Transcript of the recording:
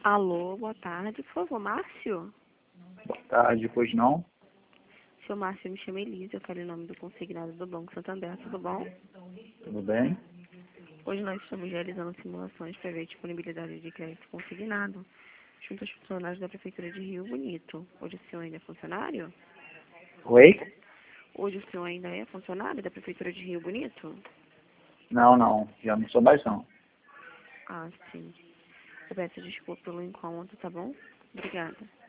Alô, boa tarde. Por favor, Márcio? Boa tarde, pois não? Seu Márcio, eu me chamo Elisa, eu falei o nome do consignado do Banco Santander, tudo bom? Tudo bem? Hoje nós estamos realizando simulações para ver a disponibilidade de crédito consignado junto aos funcionários da Prefeitura de Rio Bonito. Hoje o senhor ainda é funcionário? Oi? Hoje o senhor ainda é funcionário da Prefeitura de Rio Bonito? Não, já não sou mais não. Ah, sim. Eu peço desculpa pelo incômodo, tá bom? Obrigada.